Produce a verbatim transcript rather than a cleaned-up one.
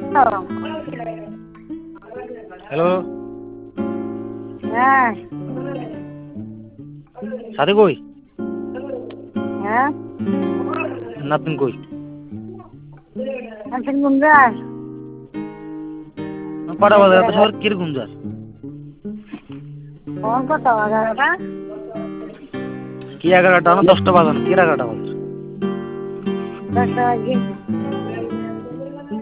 Hello হ্যাঁ সাথী কই? হ্যাঁ নাতিন কই? আছেন গুঞ্জার কটা বাজে এত সকালে কিরকম যাস? ফোন কত এগারোটা কি এগারোটা না দশটা বাজানো? কি এগারোটা বাজে? দশটা বাজে